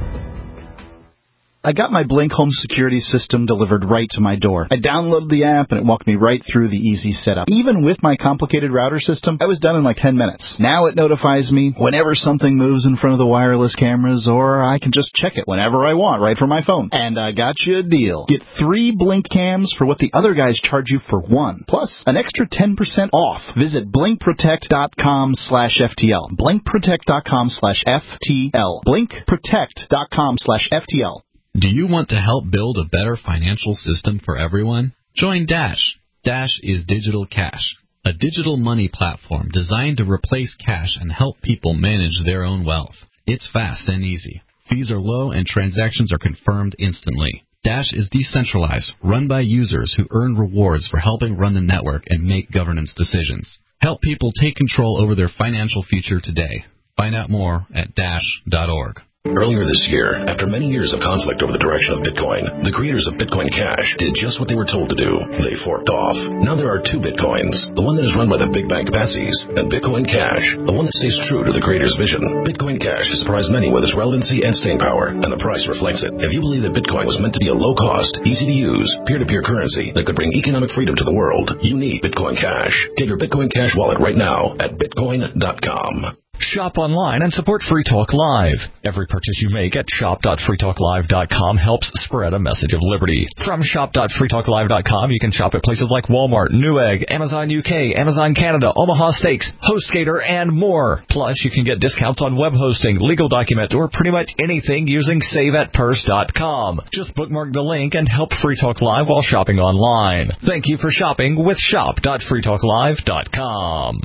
I got my Blink home security system delivered right to my door. I downloaded the app and it walked me right through the easy setup. Even with my complicated router system, I was done in like ten minutes. Now it notifies me whenever something moves in front of the wireless cameras, or I can just check it whenever I want right from my phone. And I got you a deal. Get three Blink cams for what the other guys charge you for one, plus an extra ten percent off. Visit blinkprotect.com slash FTL. blinkprotect.com slash FTL. blinkprotect.com slash FTL. Do you want to help build a better financial system for everyone? Join Dash. Dash is Digital Cash, a digital money platform designed to replace cash and help people manage their own wealth. It's fast and easy. Fees are low and transactions are confirmed instantly. Dash is decentralized, run by users who earn rewards for helping run the network and make governance decisions. Help people take control over their financial future today. Find out more at dash dot org. Earlier this year, after many years of conflict over the direction of Bitcoin, the creators of Bitcoin Cash did just what they were told to do. They forked off. Now there are two Bitcoins, the one that is run by the big bank patsies, and Bitcoin Cash, the one that stays true to the creator's vision. Bitcoin Cash has surprised many with its relevancy and staying power, and the price reflects it. If you believe that Bitcoin was meant to be a low-cost, easy-to-use, peer-to-peer currency that could bring economic freedom to the world, you need Bitcoin Cash. Get your Bitcoin Cash wallet right now at bitcoin dot com. Shop online and support Free Talk Live. Every purchase you make at shop dot free talk live dot com helps spread a message of liberty. From shop dot free talk live dot com, you can shop at places like Walmart, Newegg, Amazon U K, Amazon Canada, Omaha Steaks, HostGator, and more. Plus, you can get discounts on web hosting, legal documents, or pretty much anything using save at purse dot com. Just bookmark the link and help Free Talk Live while shopping online. Thank you for shopping with shop dot free talk live dot com.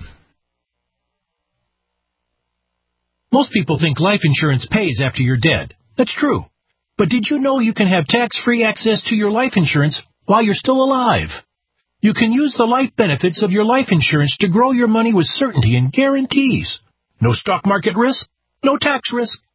Most people think life insurance pays after you're dead. That's true. But did you know you can have tax-free access to your life insurance while you're still alive? You can use the life benefits of your life insurance to grow your money with certainty and guarantees. No stock market risk, no tax risk,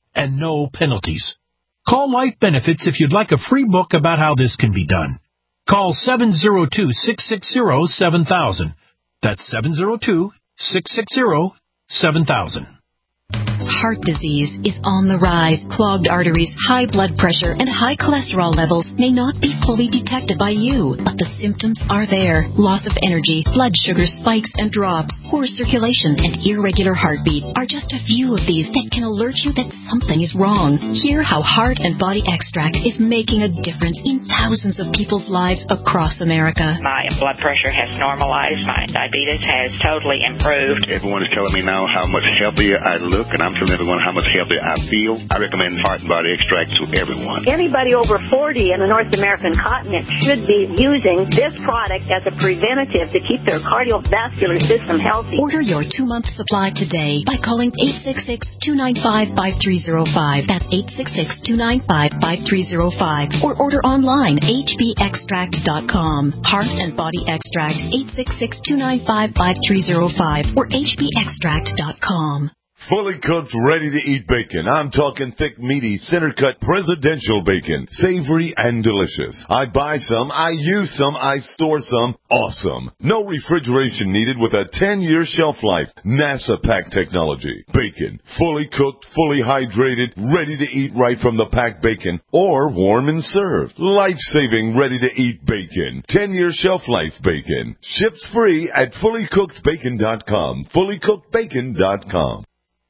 and no penalties. Call Life Benefits if you'd like a free book about how this can be done. Call seven oh two, six six zero, seven thousand. That's seven oh two, six six zero, seven thousand. Heart disease is on the rise. Clogged arteries, high blood pressure, and high cholesterol levels may not be fully detected by you, but the symptoms are there. Loss of energy, blood sugar spikes and drops, poor circulation, and irregular heartbeat are just a few of these that can alert you that something is wrong. Hear how Heart and Body Extract is making a difference in thousands of people's lives across America. My blood pressure has normalized. My diabetes has totally improved. Everyone is telling me now how much healthier I look, and I'm telling everyone how much healthier I feel. I recommend Heart and Body Extract to everyone. Anybody over forty in the North American continent should be using this product as a preventative to keep their cardiovascular system healthy. Order your two-month supply today by calling eight six six, two nine five, five three zero five. That's eight six six, two nine five, five three zero five. Or order online, h b extract dot com. Heart and Body Extract, eight six six, two nine five, five three zero five or h b extract dot com. Fully cooked, ready-to-eat bacon. I'm talking thick, meaty, center-cut presidential bacon. Savory and delicious. I buy some, I use some, I store some. Awesome. No refrigeration needed with a ten-year shelf life. NASA pack technology. Bacon. Fully cooked, fully hydrated, ready to eat right from the packed bacon. Or warm and served. Life-saving, ready-to-eat bacon. ten-year shelf life bacon. Ships free at fully cooked bacon dot com. fully cooked bacon dot com.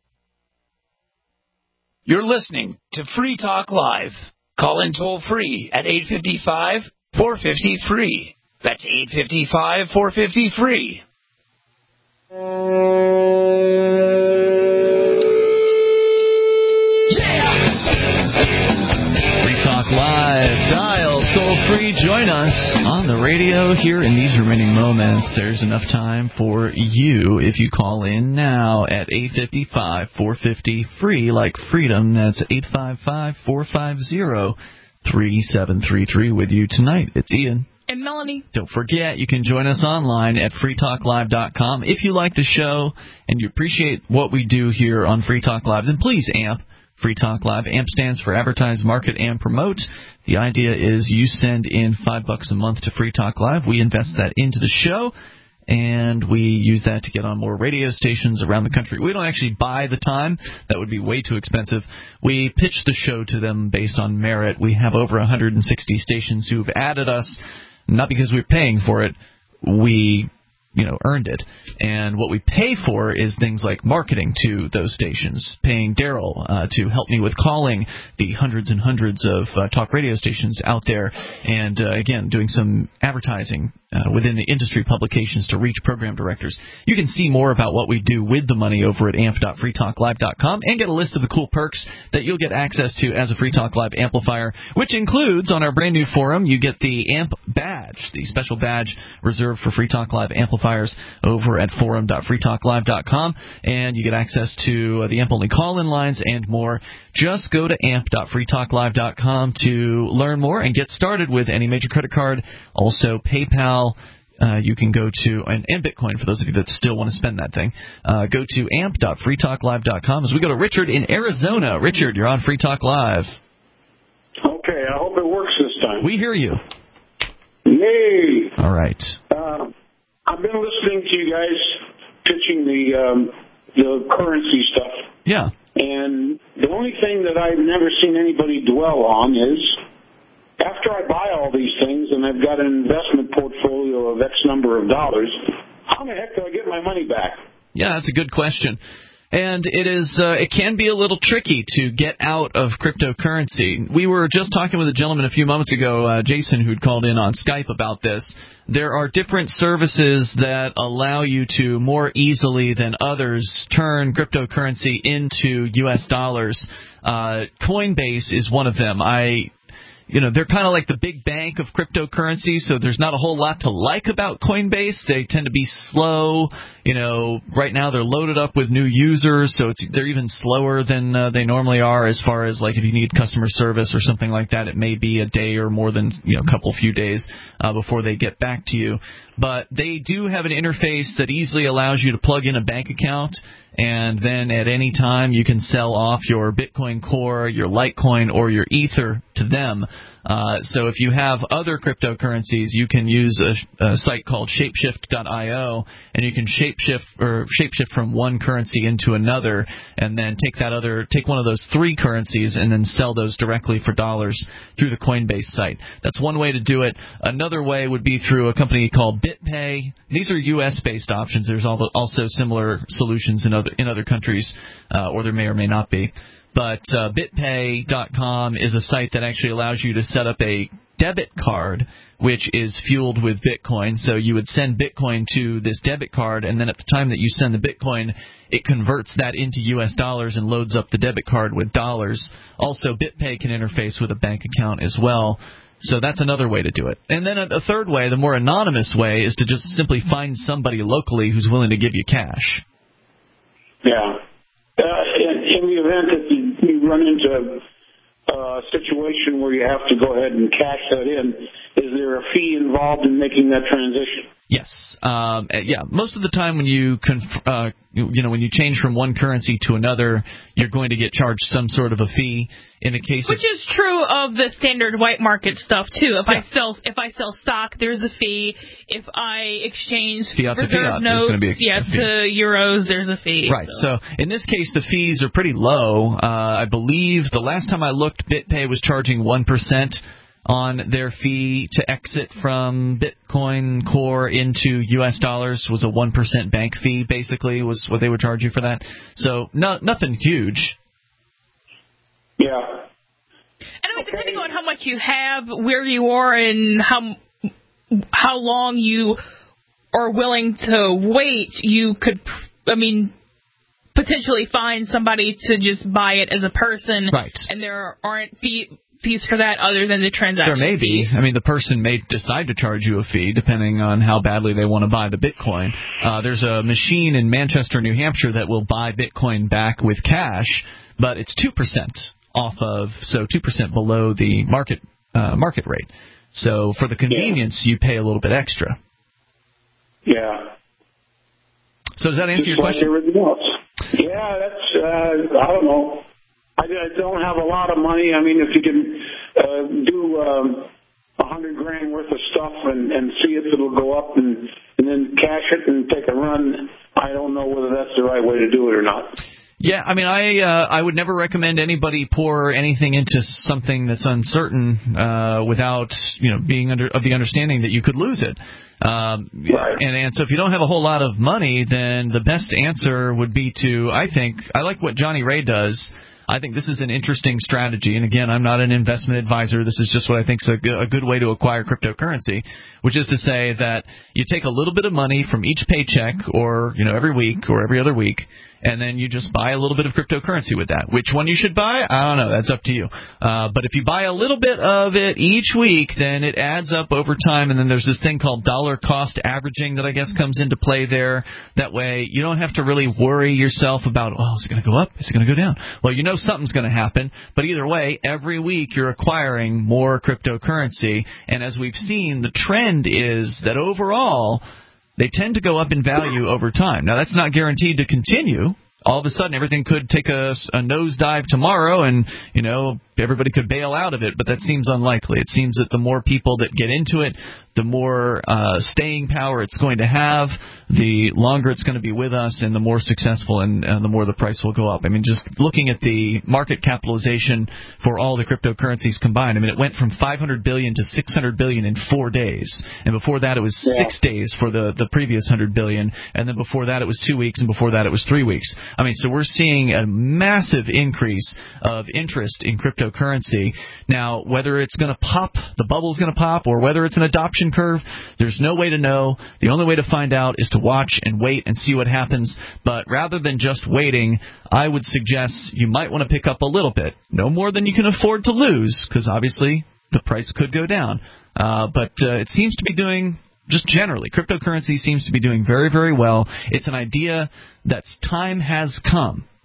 You're listening to Free Talk Live. Call in toll free at eight five five, four five zero, free. That's eight five five, four five zero, free. Free Talk Live. Dial toll free. Join us on the radio here in these remaining moments. There's enough time for you if you call in now at eight five five, four five zero, free, like freedom. That's eight five five, four five zero, three seven three three. With you tonight, it's Ian. And Melanie. Don't forget, you can join us online at free talk live dot com. If you like the show and you appreciate what we do here on Free Talk Live, then please amp Free Talk Live. AMP stands for Advertise, Market, and Promote. The idea is you send in five bucks a month to Free Talk Live. We invest that into the show, and we use that to get on more radio stations around the country. We don't actually buy the time. That would be way too expensive. We pitch the show to them based on merit. We have over one hundred sixty stations who've added us, not because we're paying for it. We you know, earned it. And what we pay for is things like marketing to those stations, paying Daryl uh, to help me with calling the hundreds and hundreds of uh, talk radio stations out there, and, uh, again, doing some advertising uh, within the industry publications to reach program directors. You can see more about what we do with the money over at amp dot free talk live dot com and get a list of the cool perks that you'll get access to as a Free Talk Live amplifier, which includes, on our brand new forum, you get the AMP badge, the special badge reserved for Free Talk Live amplifiers over at forum dot free talk live dot com, and you get access to uh, the AMP-only call-in lines and more. Just go to amp dot free talk live dot com to learn more and get started with any major credit card, also PayPal. Uh, you can go to, and, and Bitcoin for those of you that still want to spend that thing. Uh, go to amp dot free talk live dot com as we go to Richard in Arizona. Richard, you're on Free Talk Live. Okay, I hope it works this time. We hear you. Yay! All right. Uh, I've been listening to you guys pitching the um, the currency stuff. Yeah. And the only thing that I've never seen anybody dwell on is, after I buy all these things and I've got an investment portfolio of X number of dollars, how the heck do I get my money back? Yeah, that's a good question. And it is uh, it can be a little tricky to get out of cryptocurrency. We were just talking with a gentleman a few moments ago, uh, Jason, who'd called in on Skype about this. There are different services that allow you to more easily than others turn cryptocurrency into U S dollars. Uh, Coinbase is one of them. I... You know, they're kind of like the big bank of cryptocurrency, so there's not a whole lot to like about Coinbase. They tend to be slow. You know, right now they're loaded up with new users, so it's they're even slower than uh, they normally are as far as, like, if you need customer service or something like that, it may be a day or more than, you know, a couple few days uh, before they get back to you. But they do have an interface that easily allows you to plug in a bank account and then at any time you can sell off your Bitcoin Core, your Litecoin, or your Ether to them. Uh, so if you have other cryptocurrencies, you can use a, a site called shapeshift dot io, and you can shapeshift or shapeshift from one currency into another, and then take that other take one of those three currencies and then sell those directly for dollars through the Coinbase site. That's one way to do it. Another way would be through a company called BitPay. These are U S based options. There's also similar solutions in other in other countries, uh, or there may or may not be. But uh, BitPay dot com is a site that actually allows you to set up a debit card, which is fueled with Bitcoin. So you would send Bitcoin to this debit card, and then at the time that you send the Bitcoin, it converts that into U S dollars and loads up the debit card with dollars. Also, BitPay can interface with a bank account as well. So that's another way to do it. And then a, a third way, the more anonymous way, is to just simply find somebody locally who's willing to give you cash. Yeah. Uh, in, in the event that you, you run into a situation where you have to go ahead and cash that in, is there a fee involved in making that transition? Yes. Um, yeah. Most of the time, when you conf- uh, you know when you change from one currency to another, you're going to get charged some sort of a fee. In the case which of, is true of the standard white market stuff too. If yeah. I sell if I sell stock, there's a fee. If I exchange fiat to reserve fiat, notes, there's going to be a, yeah, a fee. to euros, there's a fee. Right. So. so in this case, the fees are pretty low. Uh, I believe the last time I looked, BitPay was charging one percent on their fee to exit from Bitcoin Core into U S dollars. Was a one percent bank fee, basically, was what they would charge you for that. So no, nothing huge. Yeah. And I mean, depending on how much you have, where you are, and how how long you are willing to wait, you could, I mean, potentially find somebody to just buy it as a person. Right. And there aren't fee, fees for that other than the transaction There may be. fees. I mean, the person may decide to charge you a fee depending on how badly they want to buy the Bitcoin. Uh, there's a machine in Manchester, New Hampshire that will buy Bitcoin back with cash, but it's two percent off of, so two percent below the market uh, market rate. So for the convenience, yeah. you pay a little bit extra. Yeah. So does that answer Just your question? Like everything else. Yeah, that's, uh, I don't know. I, I don't have a lot of money. I mean, if you can uh, do um, a hundred grand worth of stuff and, and see if it'll go up and, and then cash it and take a run, I don't know whether that's the right way to do it or not. Yeah, I mean, I uh, I would never recommend anybody pour anything into something that's uncertain uh, without you know being under of the understanding that you could lose it. Um, right. And and so if you don't have a whole lot of money, then the best answer would be to I think I like what Johnny Ray does. I think this is an interesting strategy. And again, I'm not an investment advisor. This is just what I think is a good, a good way to acquire cryptocurrency, which is to say that you take a little bit of money from each paycheck or, you know, every week or every other week, and then you just buy a little bit of cryptocurrency with that. Which one you should buy, I don't know. That's up to you. Uh, but if you buy a little bit of it each week, then it adds up over time. And then there's this thing called dollar cost averaging that I guess comes into play there. That way you don't have to really worry yourself about, oh, is it going to go up? Is it going to go down? Well, you know something's going to happen. But either way, every week you're acquiring more cryptocurrency. And as we've seen, the trend is that overall they tend to go up in value over time. Now, that's not guaranteed to continue. All of a sudden, everything could take a, a nosedive tomorrow and, you know, everybody could bail out of it, but that seems unlikely. It seems that the more people that get into it, the more uh, staying power it's going to have, the longer it's going to be with us, and the more successful and uh, the more the price will go up. I mean, just looking at the market capitalization for all the cryptocurrencies combined, I mean, it went from five hundred billion dollars to six hundred billion dollars in four days. And before that, it was yeah. six days for the, the previous one hundred billion dollars. And then before that, it was two weeks. And before that, it was three weeks. I mean, so we're seeing a massive increase of interest in cryptocurrency. Now, whether it's going to pop, the bubble's going to pop, or whether it's an adoption curve, there's no way to know. The only way to find out is to watch and wait and see what happens. But rather than just waiting, I would suggest you might want to pick up a little bit. No more than you can afford to lose, because obviously the price could go down. Uh, but uh, it seems to be doing, just generally, cryptocurrency seems to be doing very, very well. It's an idea that's time has come.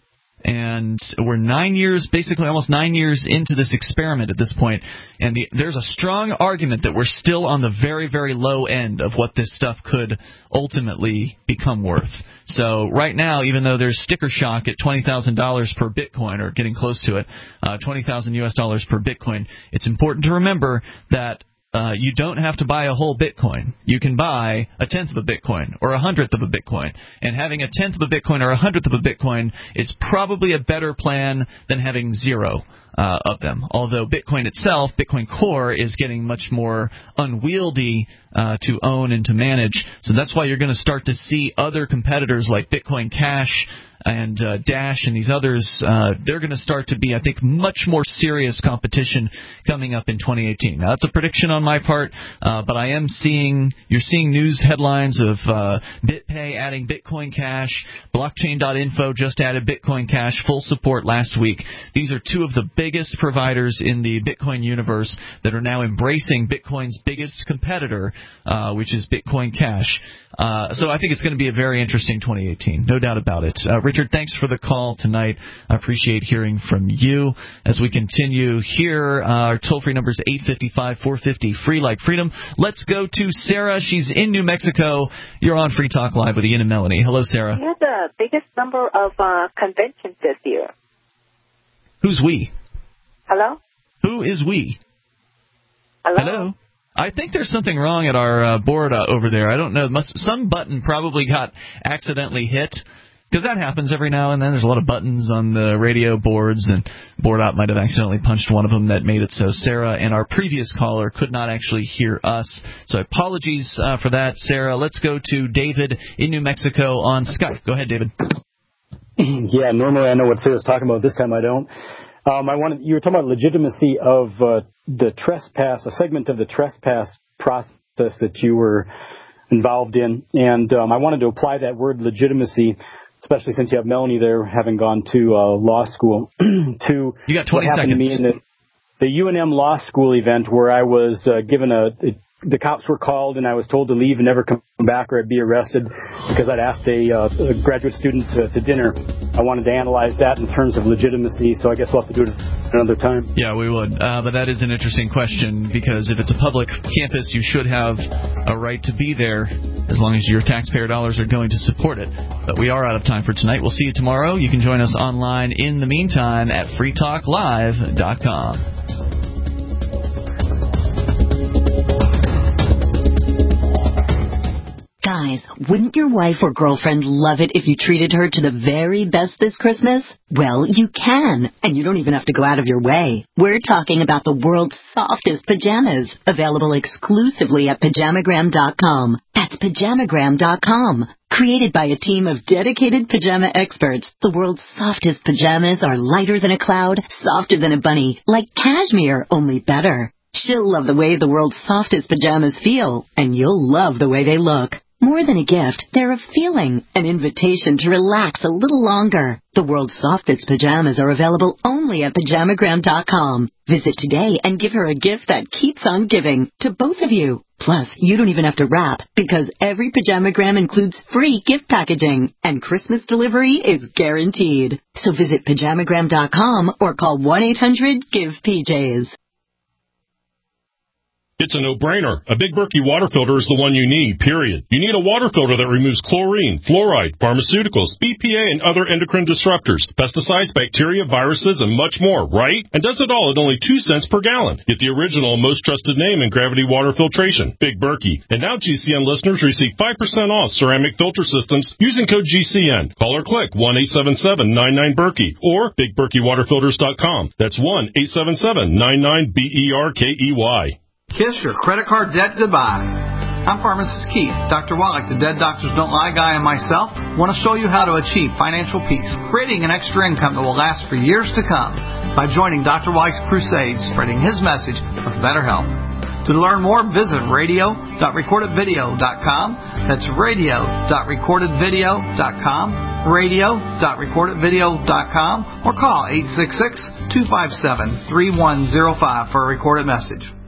And we're nine years, basically almost nine years into this experiment at this point, and the, there's a strong argument that we're still on the very, very low end of what this stuff could ultimately become worth. So right now, even though there's sticker shock at twenty thousand dollars per Bitcoin, or getting close to it, uh, twenty thousand U S dollars per Bitcoin, it's important to remember that Uh, you don't have to buy a whole Bitcoin. You can buy a tenth of a Bitcoin or a hundredth of a Bitcoin. And having a tenth of a Bitcoin or a hundredth of a Bitcoin is probably a better plan than having zero uh, of them. Although Bitcoin itself, Bitcoin Core, is getting much more unwieldy uh, to own and to manage. So that's why you're going to start to see other competitors like Bitcoin Cash and uh, Dash and these others, uh, they're going to start to be, I think, much more serious competition coming up in twenty eighteen. Now, that's a prediction on my part, uh, but I am seeing, you're seeing news headlines of uh, BitPay adding Bitcoin Cash, Blockchain dot info just added Bitcoin Cash, full support last week. These are two of the biggest providers in the Bitcoin universe that are now embracing Bitcoin's biggest competitor, uh, which is Bitcoin Cash. Uh, so I think it's going to be a very interesting twenty eighteen, no doubt about it. Uh, Richard, thanks for the call tonight. I appreciate hearing from you. As we continue here, uh, our toll-free number is eight five five, four five zero, free like freedom. Let's go to Sarah. She's in New Mexico. You're on Free Talk Live with Ian and Melanie. Hello, Sarah. We had the biggest number of uh, conventions this year. Who's we? Hello? Who is we? Hello? Hello? I think there's something wrong at our uh, board uh, over there. I don't know. Must, some button probably got accidentally hit, because that happens every now and then. There's a lot of buttons on the radio boards, and board op might have accidentally punched one of them that made it so Sarah and our previous caller could not actually hear us. So apologies uh, for that, Sarah. Let's go to David in New Mexico on Skype. Go ahead, David. Yeah, normally I know what Sarah's talking about. This time I don't. Um, I wanted, you were talking about legitimacy of uh, the trespass, a segment of the trespass process that you were involved in, and um, I wanted to apply that word legitimacy, especially since you have Melanie there, having gone to uh, law school, to you got twenty what happened seconds. to me in the, the U N M Law School event, where I was uh, given a, a the cops were called and I was told to leave and never come back or I'd be arrested because I'd asked a, uh, a graduate student to, to dinner. I wanted to analyze that in terms of legitimacy, so I guess we'll have to do it another time. Yeah, we would. Uh, but that is an interesting question, because if it's a public campus, you should have a right to be there as long as your taxpayer dollars are going to support it. But we are out of time for tonight. We'll see you tomorrow. You can join us online in the meantime at free talk live dot com. Guys, wouldn't your wife or girlfriend love it if you treated her to the very best this Christmas? Well, you can, and you don't even have to go out of your way. We're talking about the world's softest pajamas, available exclusively at pajamagram dot com. That's pajamagram dot com. Created by a team of dedicated pajama experts, the world's softest pajamas are lighter than a cloud, softer than a bunny, like cashmere, only better. She'll love the way the world's softest pajamas feel, and you'll love the way they look. More than a gift, they're a feeling, an invitation to relax a little longer. The world's softest pajamas are available only at pajamagram dot com. Visit today and give her a gift that keeps on giving, to both of you. Plus, you don't even have to wrap, because every Pajamagram includes free gift packaging, and Christmas delivery is guaranteed. So visit pajamagram dot com or call one eight hundred give P Js. It's a no-brainer. A Big Berkey water filter is the one you need, period. You need a water filter that removes chlorine, fluoride, pharmaceuticals, B P A, and other endocrine disruptors, pesticides, bacteria, viruses, and much more, right? And does it all at only two cents per gallon. Get the original and most trusted name in gravity water filtration, Big Berkey. And now G C N listeners receive five percent off ceramic filter systems using code G C N. Call or click one eight seven seven nine nine Berkey or big berkey water filters dot com. That's one eight seven seven nine nine B E R K E Y. Kiss your credit card debt goodbye. I'm Pharmacist Keith. Doctor Wallach, the Dead Doctors Don't Lie guy, and myself want to show you how to achieve financial peace, creating an extra income that will last for years to come by joining Doctor Wallach's crusade, spreading his message of better health. To learn more, visit radio dot recorded video dot com. That's radio dot recorded video dot com, radio dot recorded video dot com, or call eight six six, two five seven, three one zero five for a recorded message.